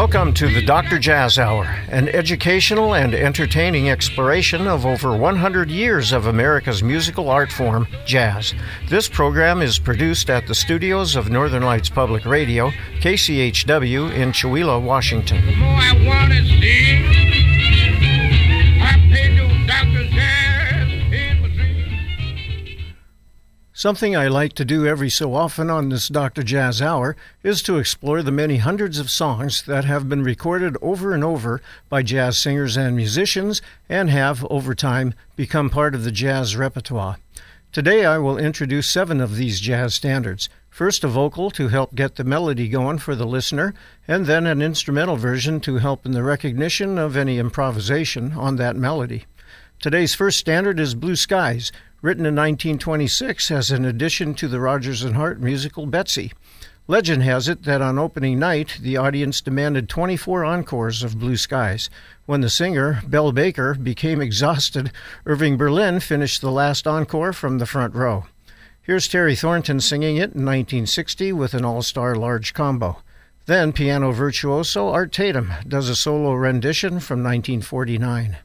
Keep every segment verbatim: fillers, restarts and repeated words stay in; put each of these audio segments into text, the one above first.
Welcome to the Doctor Jazz Hour, an educational and entertaining exploration of over one hundred years of America's musical art form, jazz. This program is produced at the studios of Northern Lights Public Radio, K C H W in Chewelah, Washington. The more I want to see, I pay no Doctor Jazz in my dreams. Something I like to do every so often on this Doctor Jazz Hour is to explore the many hundreds of songs that have been recorded over and over by jazz singers and musicians and have, over time, become part of the jazz repertoire. Today I will introduce seven of these jazz standards. First a vocal to help get the melody going for the listener, and then an instrumental version to help in the recognition of any improvisation on that melody. Today's first standard is Blue Skies, written in nineteen twenty-six as an addition to the Rodgers and Hart musical Betsy. Legend has it that on opening night, the audience demanded twenty-four encores of Blue Skies. When the singer, Belle Baker, became exhausted, Irving Berlin finished the last encore from the front row. Here's Terry Thornton singing it in nineteen sixty with an all-star large combo. Then piano virtuoso Art Tatum does a solo rendition from nineteen forty-nine.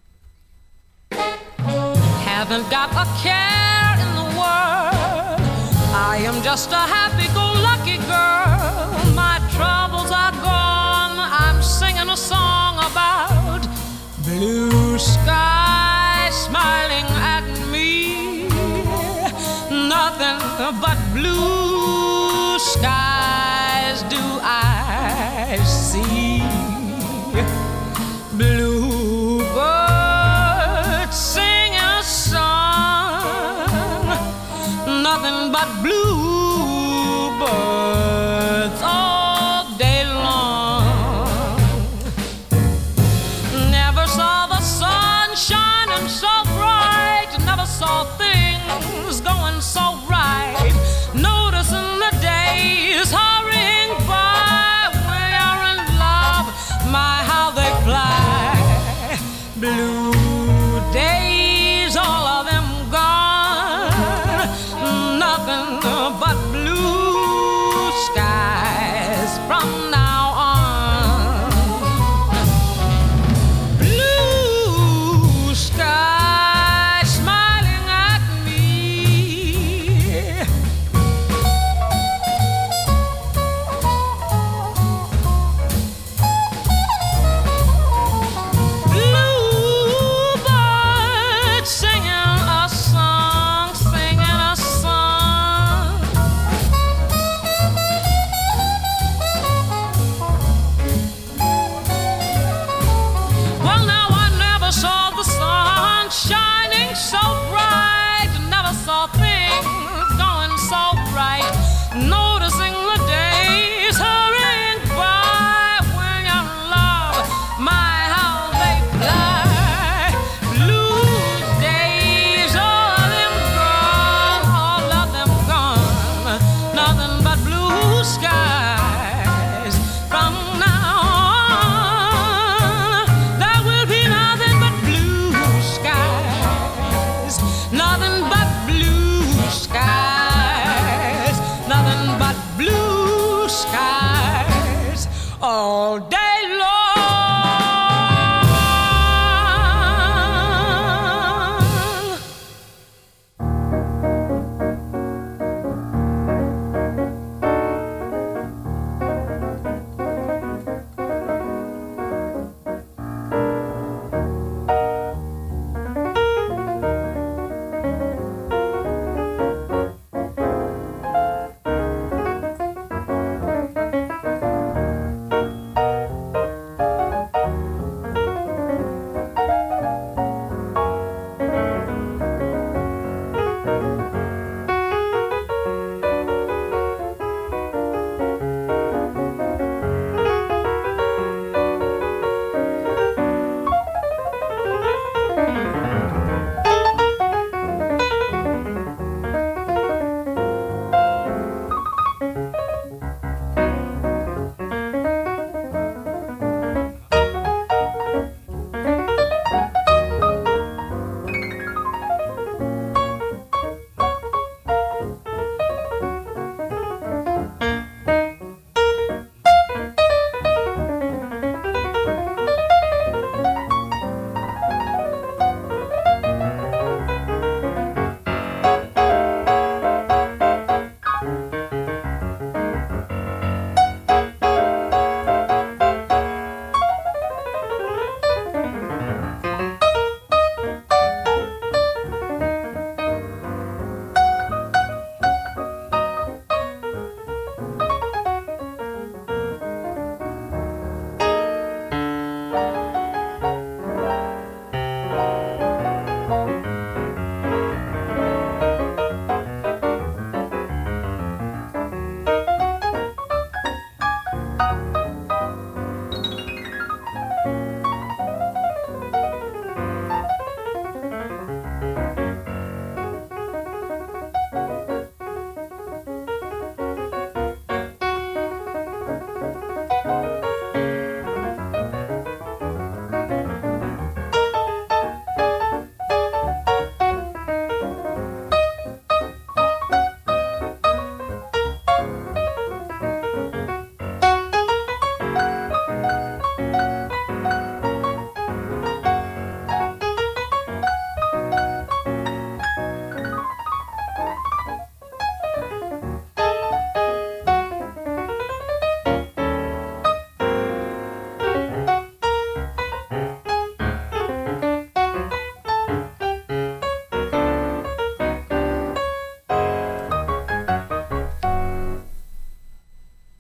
Haven't got a care in the world. I am just a happy-go-lucky girl. My troubles are gone. I'm singing a song about blue skies smiling at me. Nothing but blue skies do I see. Blue birds sing a song, nothing but blue birds all day long. Never saw the sun shining so bright, never saw things going so right. Noticing the days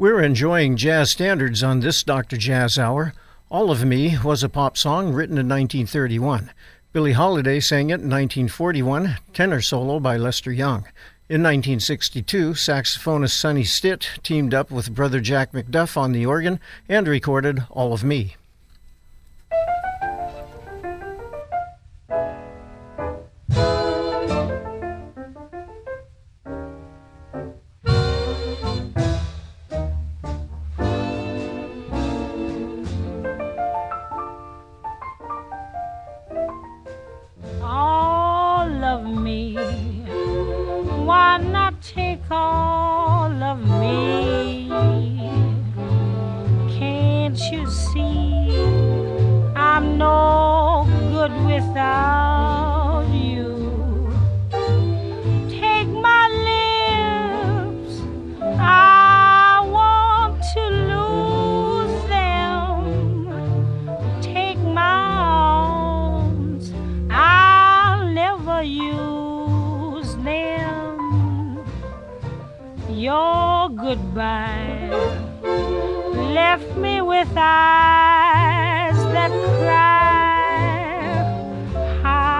We're enjoying jazz standards on this Doctor Jazz Hour. All of Me was a pop song written in nineteen thirty-one. Billie Holiday sang it in nineteen forty-one, tenor solo by Lester Young. In nineteen sixty-two, saxophonist Sonny Stitt teamed up with brother Jack McDuff on the organ and recorded All of Me. All of me, why not take all of me? Can't you see I'm no good without you? Take my lips, I want to lose them. Take my arms, I'll never use them. Your goodbye left me with eyes that cry.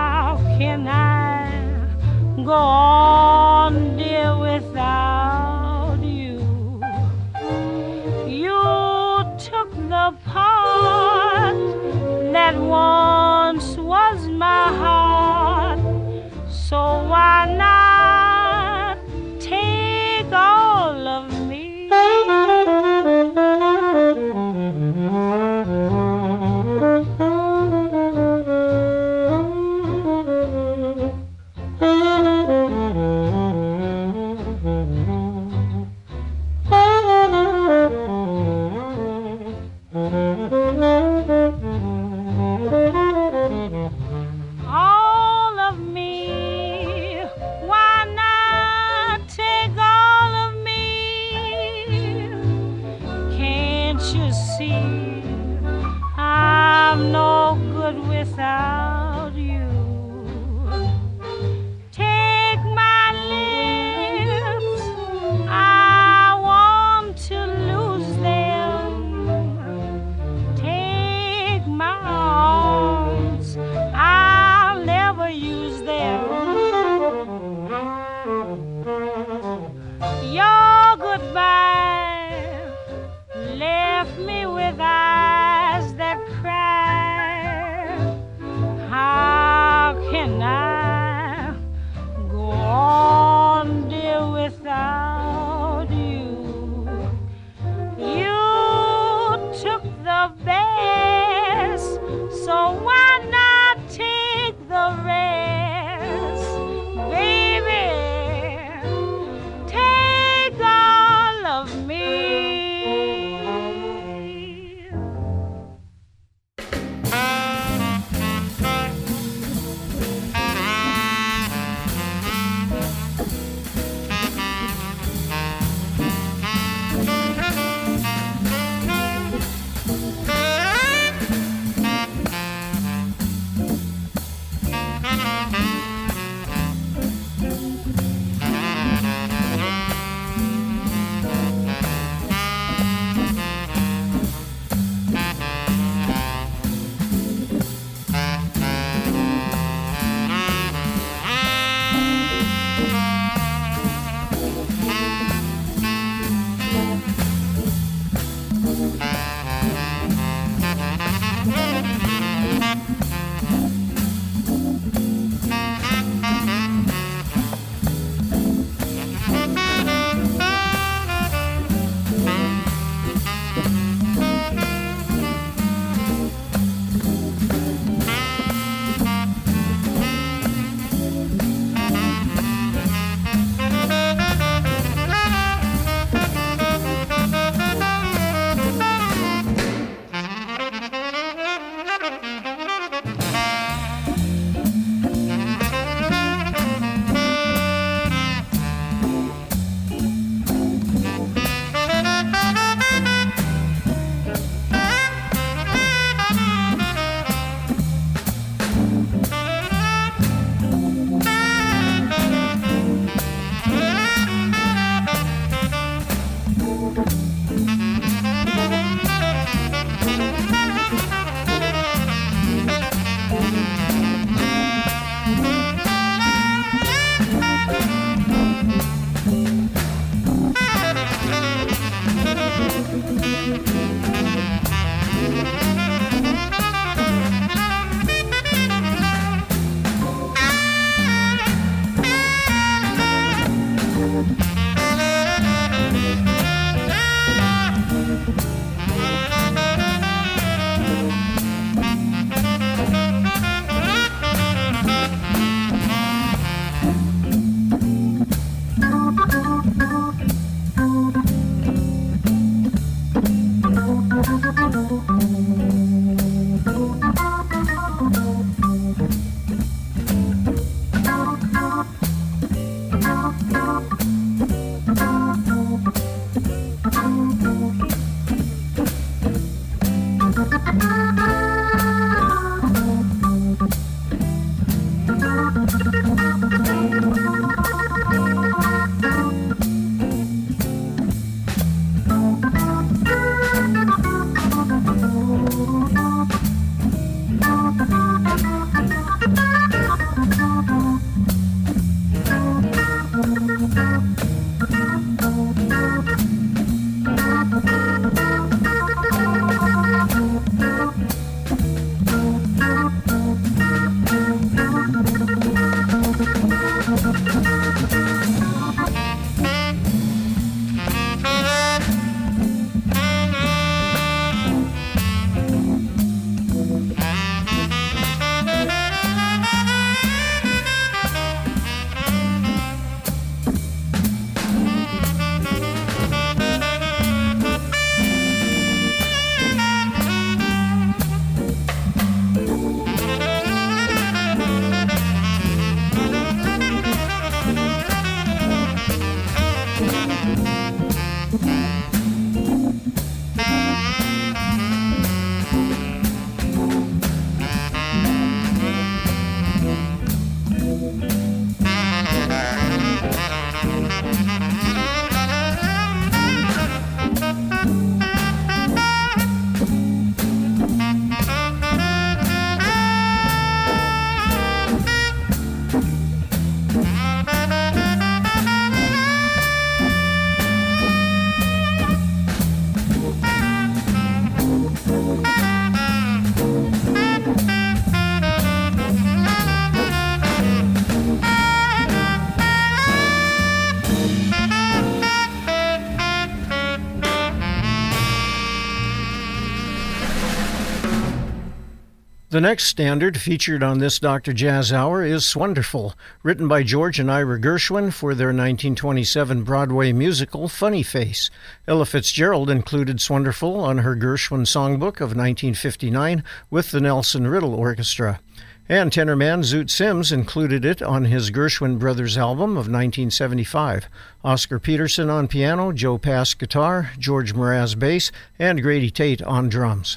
The next standard featured on this Doctor Jazz Hour is Swonderful, written by George and Ira Gershwin for their nineteen twenty-seven Broadway musical Funny Face. Ella Fitzgerald included Swonderful on her Gershwin songbook of nineteen fifty-nine with the Nelson Riddle Orchestra. And tenorman Zoot Sims included it on his Gershwin Brothers album of nineteen seventy-five. Oscar Peterson on piano, Joe Pass guitar, George Mraz bass, and Grady Tate on drums.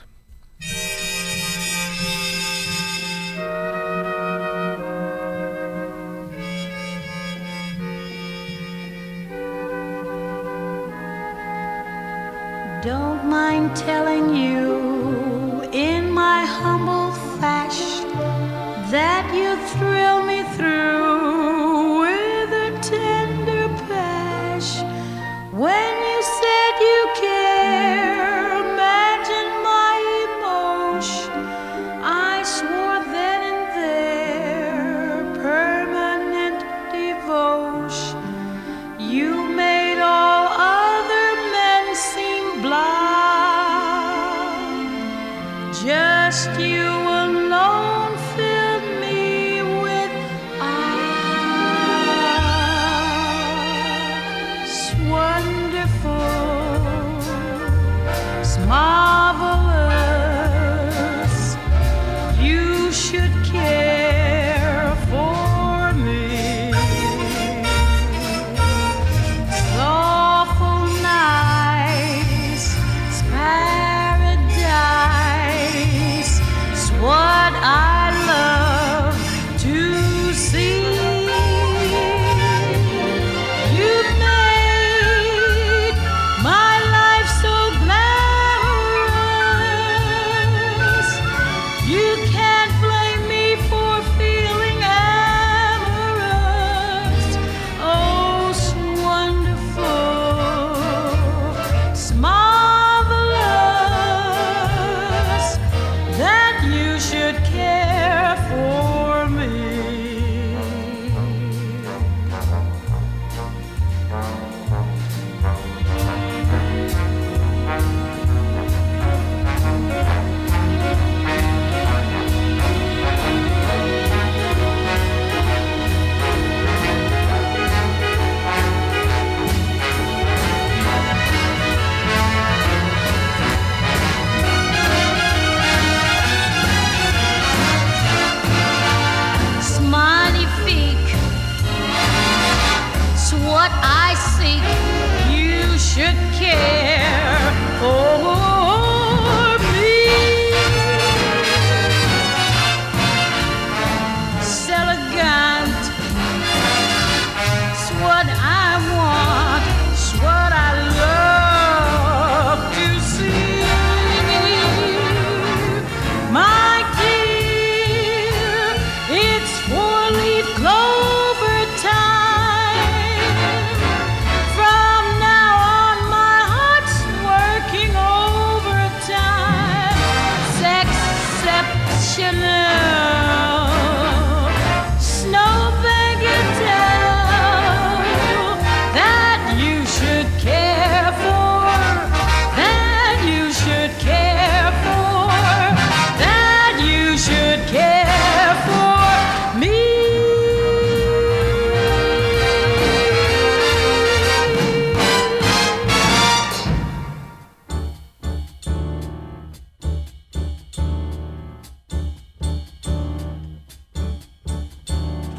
Don't mind telling you in my humble fashion that you thrill me through with a tender passion. When you said you care, imagine my emotion. I swore then and there permanent devotion. You made all other men seem blind. Just you alone filled me with eyes wonderful, marvelous. You should care for me. Soulful nights, paradise, is what I love to see. You've made my life so glamorous. You can't blame me for feeling amorous. Oh, it's wonderful, it's marvelous that you should care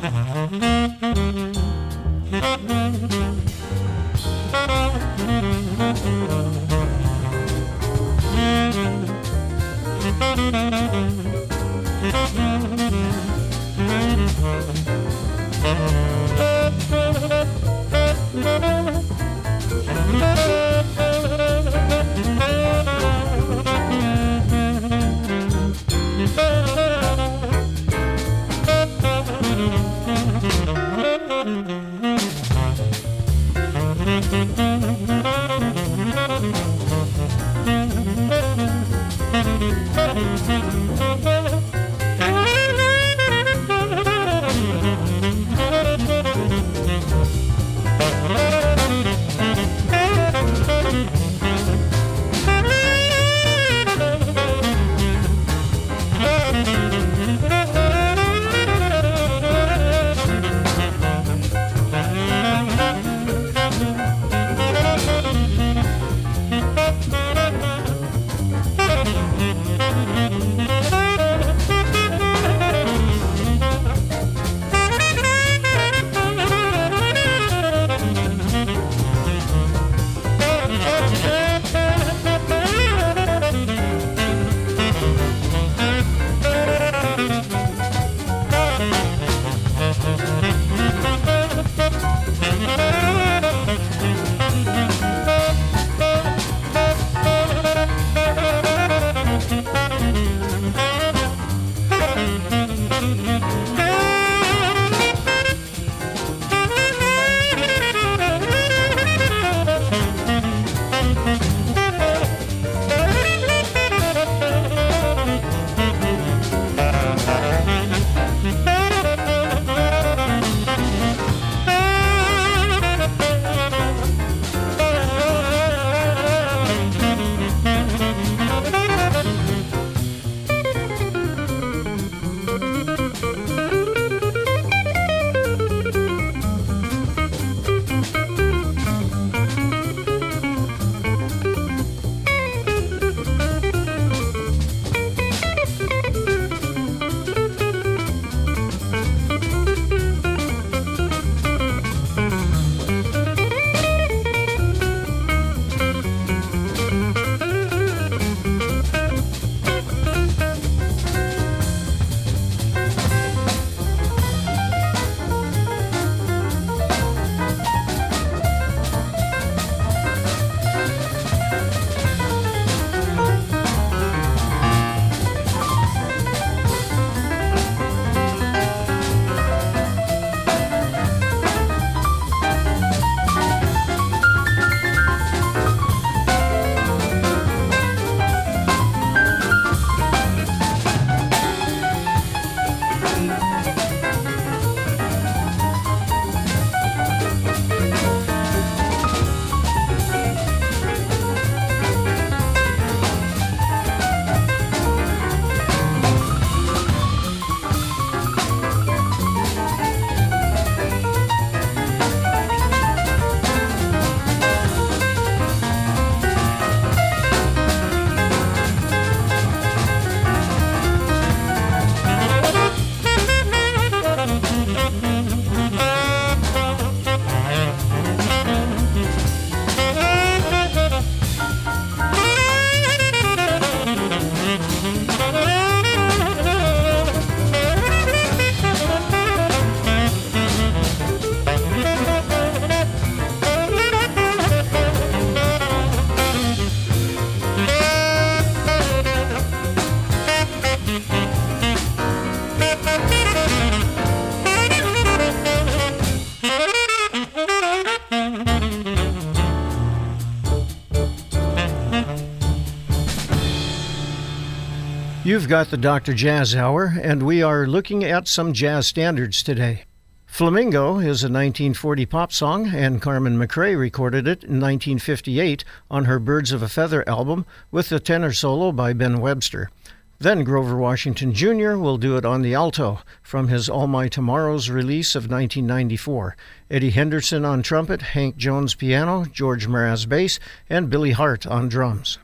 You've got the Doctor Jazz Hour, and we are looking at some jazz standards today. Flamingo is a nineteen forty pop song, and Carmen McRae recorded it in nineteen fifty-eight on her Birds of a Feather album with a tenor solo by Ben Webster. Then Grover Washington Junior will do it on the alto from his All My Tomorrows release of nineteen ninety-four. Eddie Henderson on trumpet, Hank Jones piano, George Mraz bass, and Billy Hart on drums.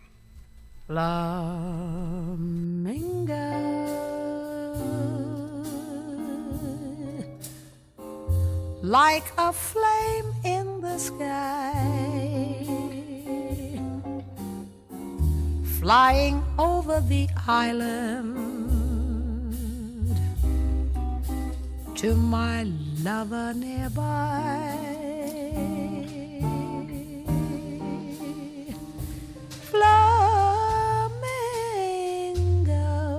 Flamingo, like a flame in the sky, flying over the island to my lover nearby. Flamingo,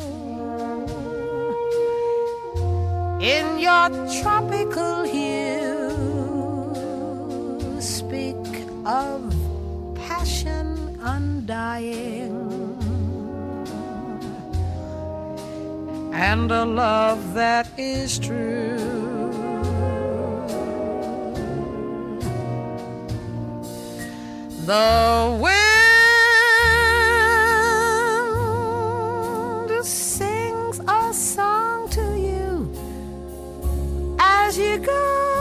in your tropical hue, speak of passion undying and a love that is true. The wind sings a song to you as you go,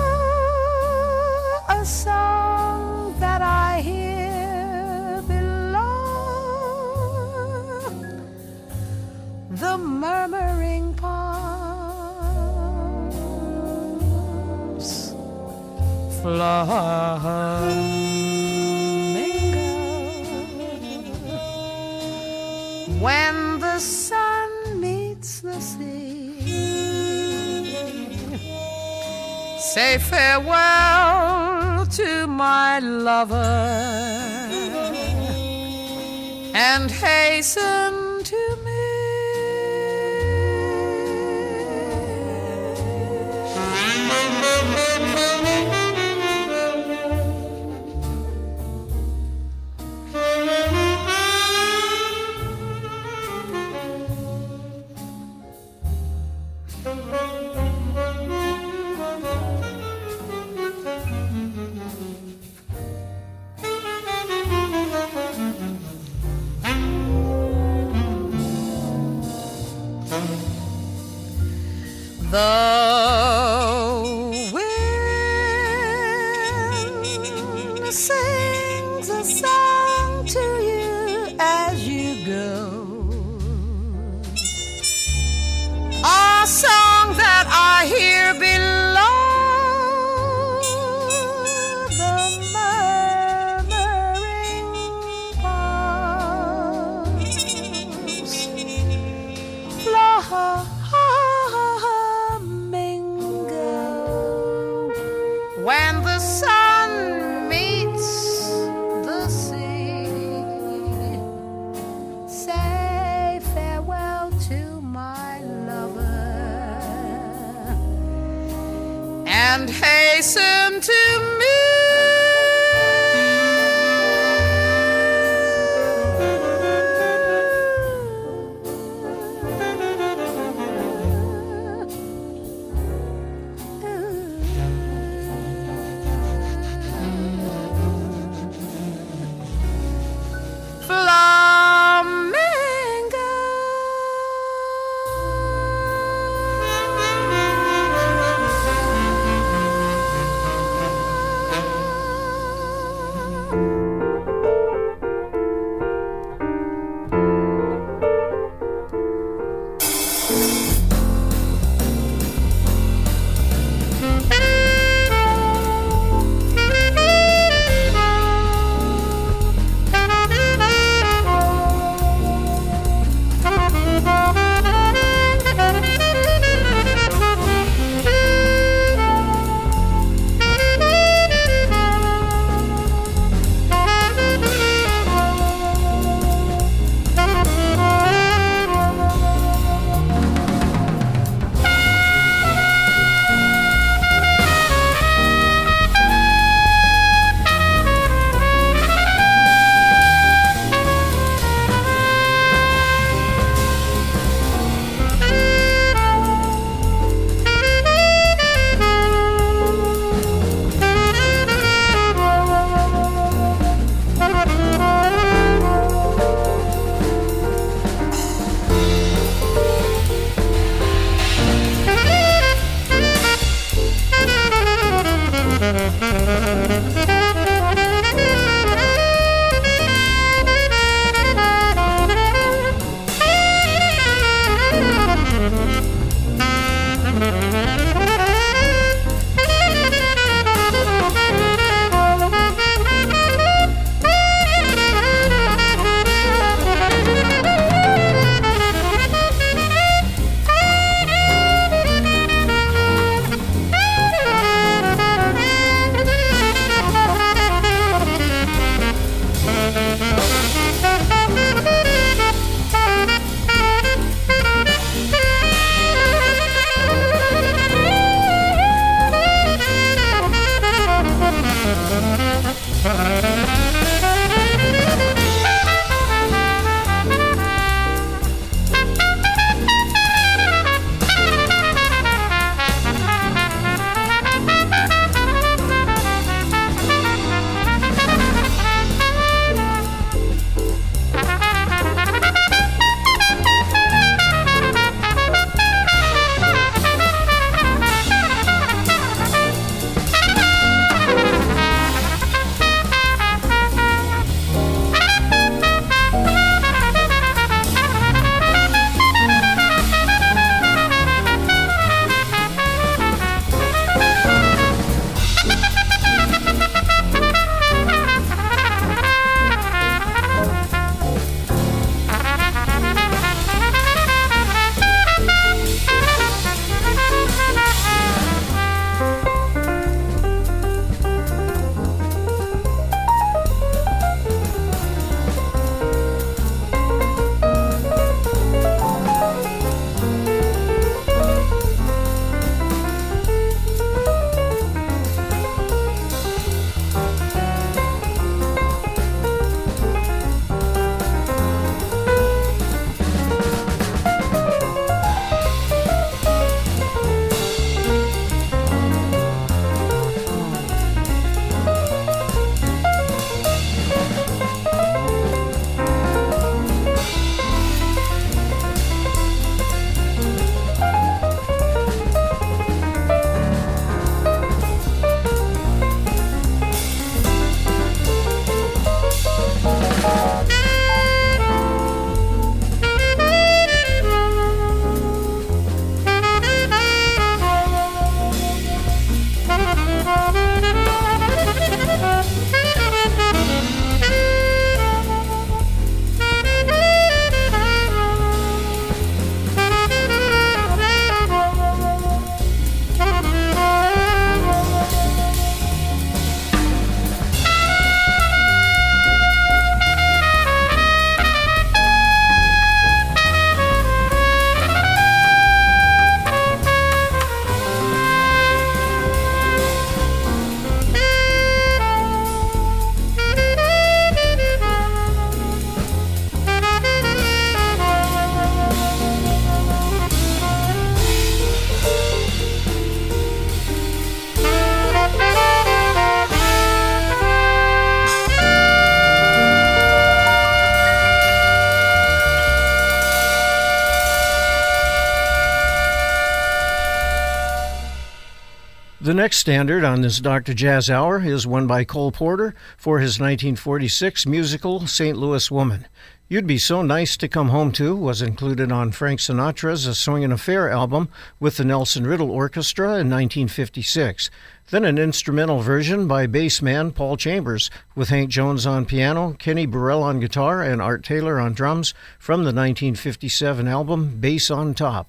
a song that I hear below the murmuring palms. Fly. When the sun meets the sea, say farewell to my lover and hasten to me. The wind sings a song to you as you go, a song that I hear below the murmuring palms. Fly. When the sun meets the sea, say farewell to my lover and hasten to me. The next standard on this Doctor Jazz Hour is one by Cole Porter for his nineteen forty-six musical Saint Louis Woman. You'd Be So Nice to Come Home To was included on Frank Sinatra's A Swingin' Affair album with the Nelson Riddle Orchestra in nineteen fifty-six. Then an instrumental version by bassman Paul Chambers with Hank Jones on piano, Kenny Burrell on guitar, and Art Taylor on drums from the nineteen fifty-seven album Bass on Top.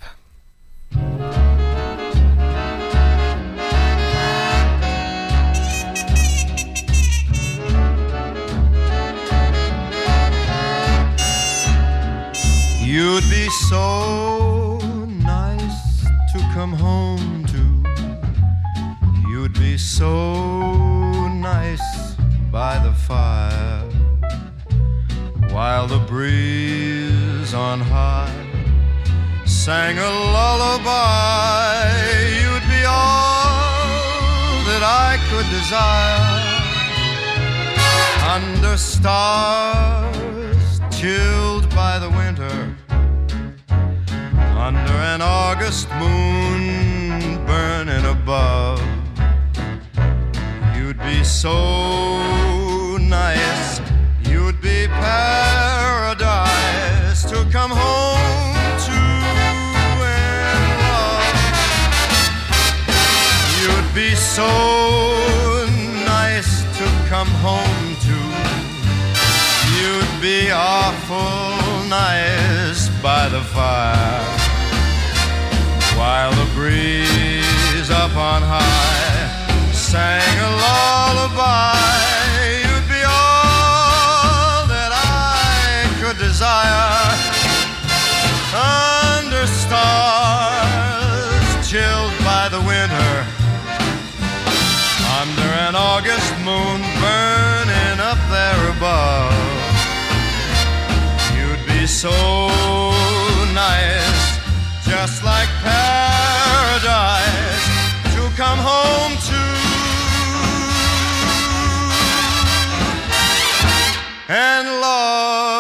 You'd be so nice to come home to. You'd be so nice by the fire, while the breeze on high sang a lullaby. You'd be all that I could desire, under stars chilled by the winter, under an August moon burning above. You'd be so nice, you'd be paradise to come home to and love. You'd be so nice to come home to. You'd be awful nice by the fire, while the breeze up on high sang a lullaby. You'd be all that I could desire, under stars chilled by the winter, under an August moon burning up there above. You'd be so nice, just like paradise, to come home to and love.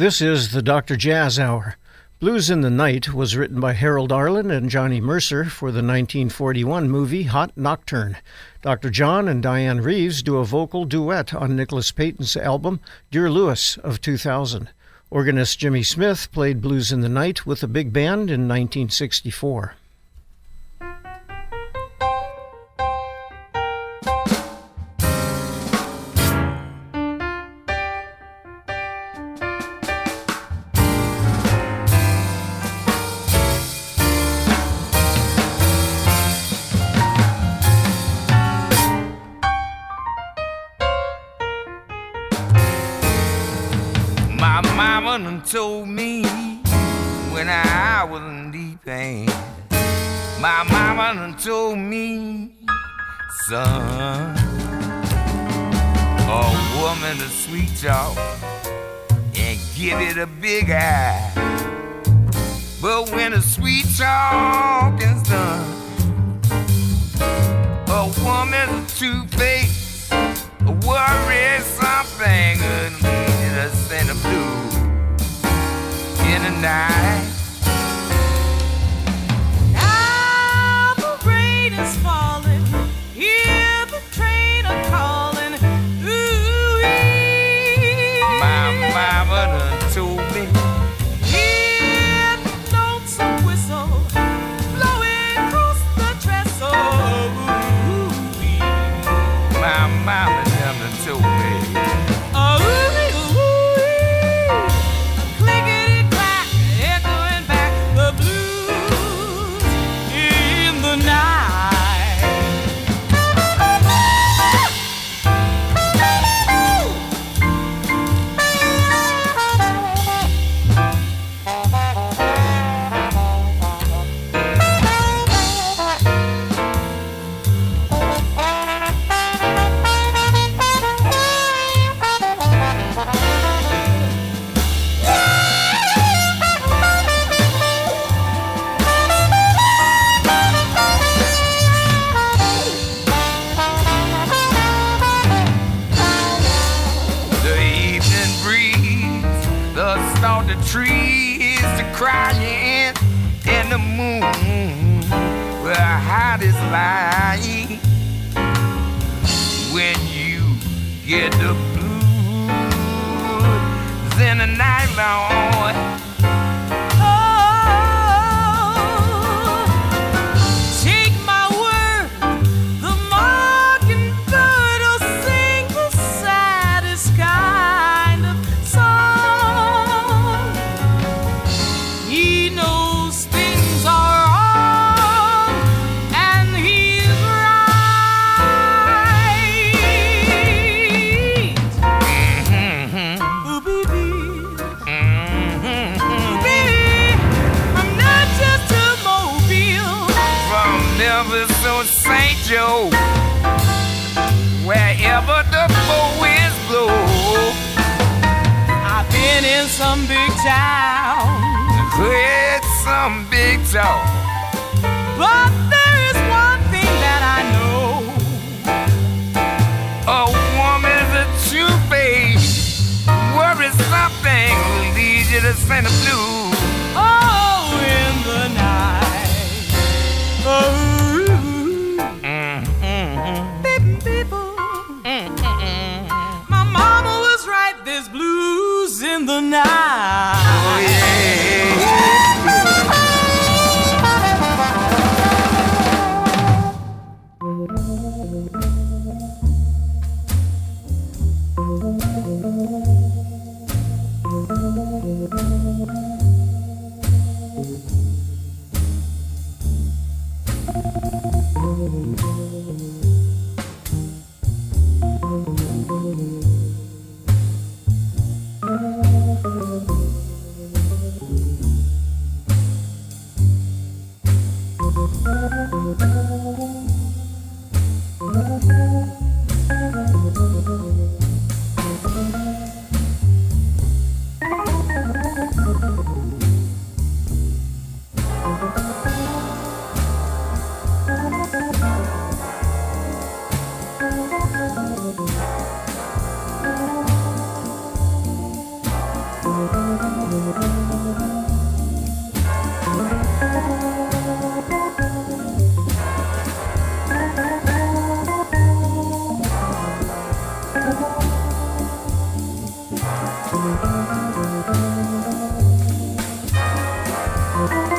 This is the Doctor Jazz Hour. Blues in the Night was written by Harold Arlen and Johnny Mercer for the nineteen forty-one movie Hot Nocturne. Doctor John and Diane Reeves do a vocal duet on Nicholas Payton's album Dear Lewis of two thousand. Organist Jimmy Smith played Blues in the Night with a big band in nineteen sixty-four. Told me when I was in deep pain, my mama done told me, son, a woman to sweet talk and give it a big eye, but when the sweet talk is done, a woman's two-faced, worry something could lead us in the blues. In the night, now the rain is falling, hear the train a calling. Ooh-wee. My mama done told me, hear the notes of whistle blowing across the trestle. Ooh-wee. my mama done told me, Oh, trees to crying in the moon where hot is lying when you get the blues in the night, Lord. Saint Joe, wherever the four winds blow. I've been in some big town, heard some big talk, but there is one thing that I know. A woman's a two-faced, worry something will lead you to send a blues. Oh, in the night. Oh. In the night. Oh, yeah.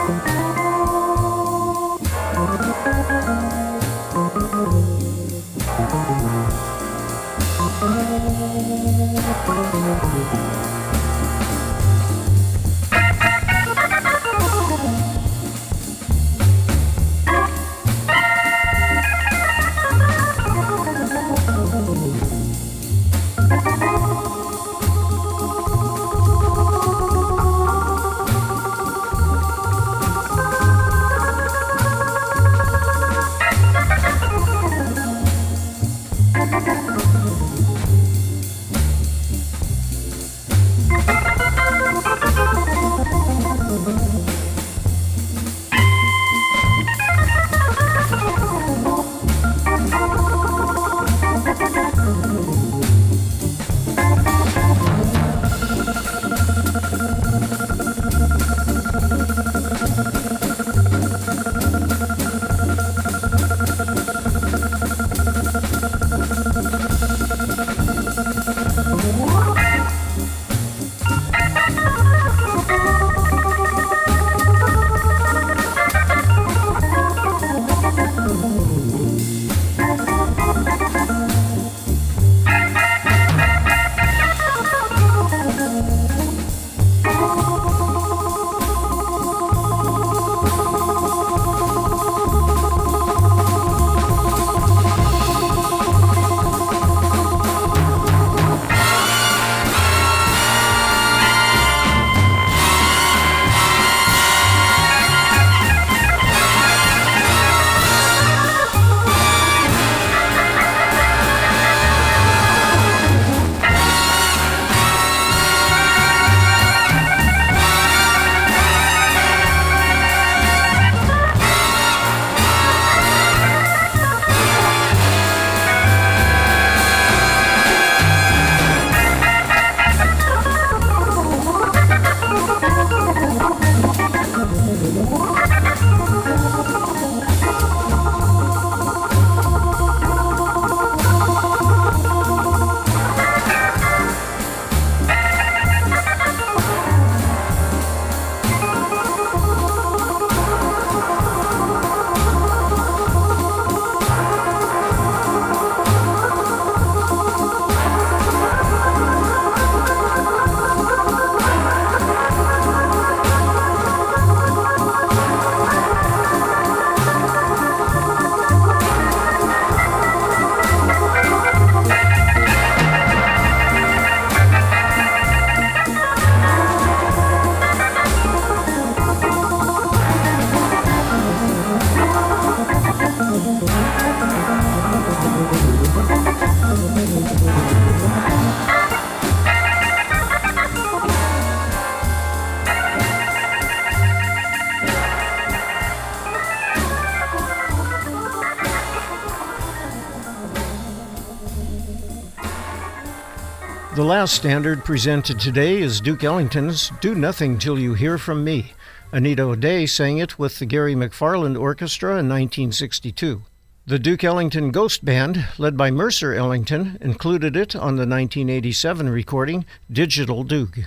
The last standard presented today is Duke Ellington's Do Nothing Till You Hear From Me. Anita O'Day sang it with the Gary McFarland Orchestra in nineteen sixty-two. The Duke Ellington Ghost Band, led by Mercer Ellington, included it on the nineteen eighty-seven recording Digital Duke.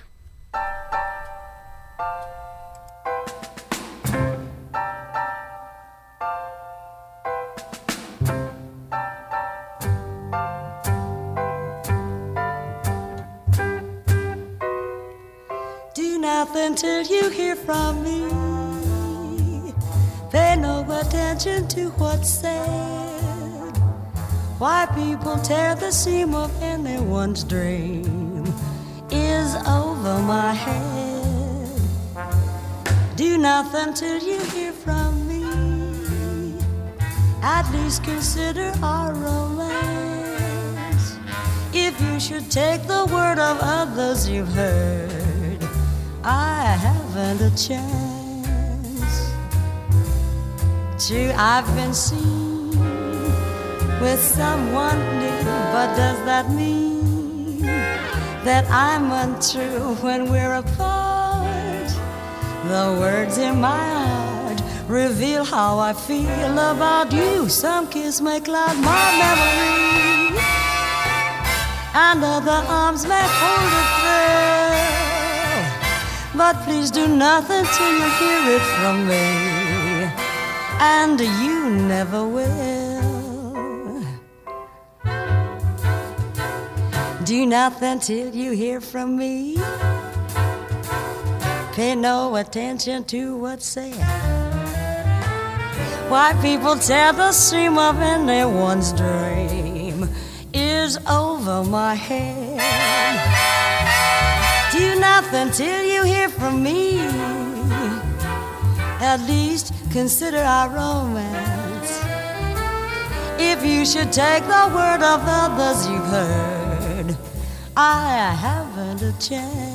Until you hear from me, pay no attention to what's said. Why people tear the seam of anyone's dream is over my head. Do nothing till you hear from me. At least consider our romance. If you should take the word of others you've heard, I haven't a chance. True, I've been seen with someone new, but does that mean that I'm untrue when we're apart? The words in my heart reveal how I feel about you. Some kiss may cloud my memory, and other arms may hold it through. But please do nothing till you hear it from me, and you never will. Do nothing till you hear from me. Pay no attention to what's said. Why people tell the stream of anyone's dream is over my head. Do nothing till you hear from me. At least consider our romance. If you should take the word of others you've heard, I haven't a chance.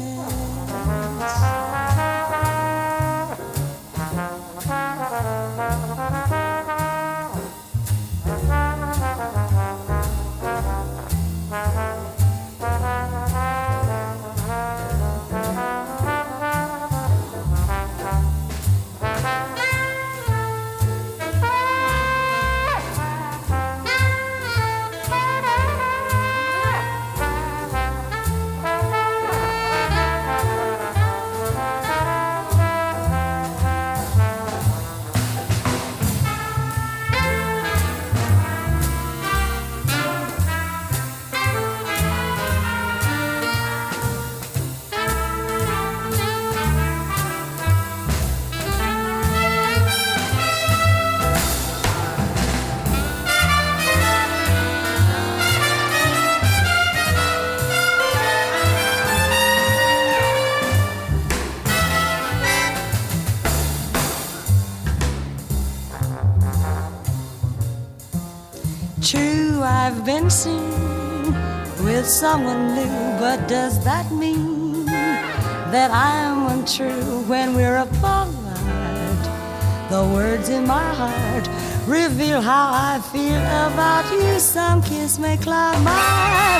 True, I've been seen with someone new, but does that mean that I'm untrue when we're apart? The words in my heart reveal how I feel about you. Some kiss may cloud my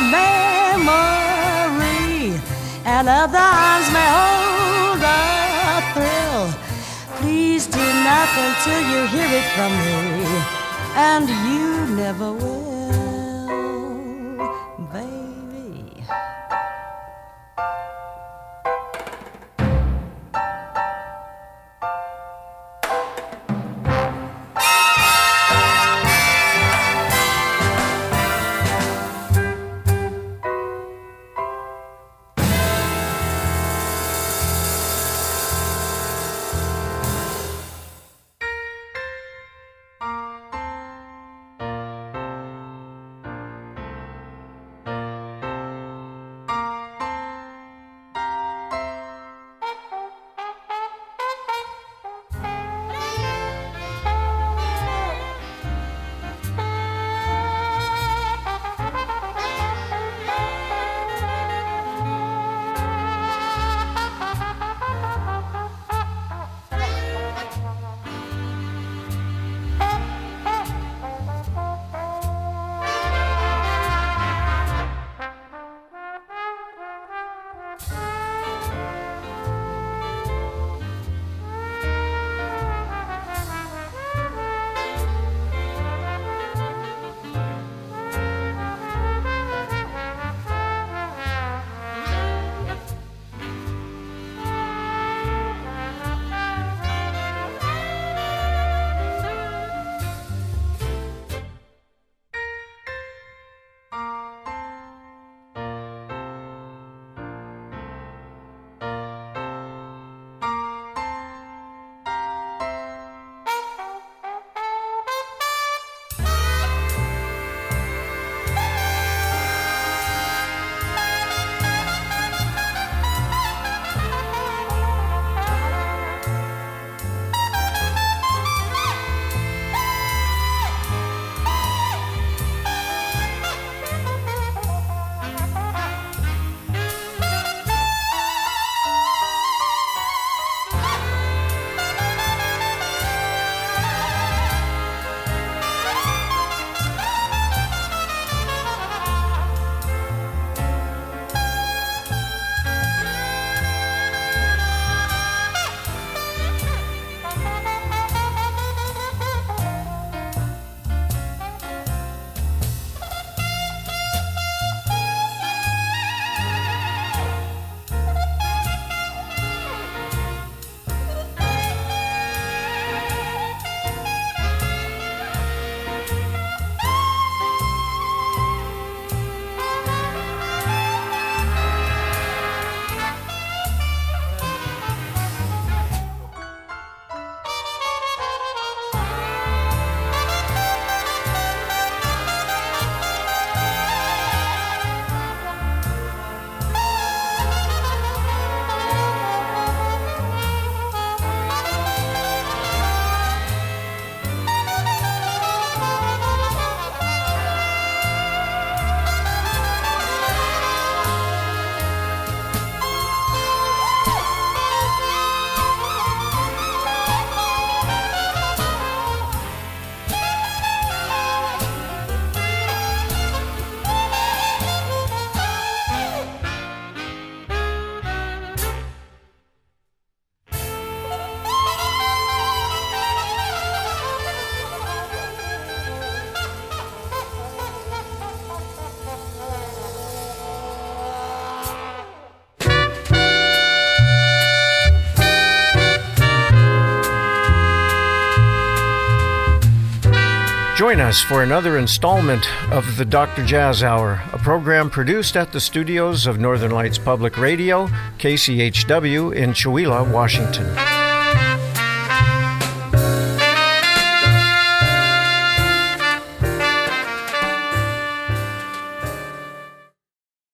memory, and other arms may hold a thrill. Please do nothing till you hear it from me, and you never will, baby. Join us for another installment of the Doctor Jazz Hour, a program produced at the studios of Northern Lights Public Radio, K C H W in Chewelah, Washington.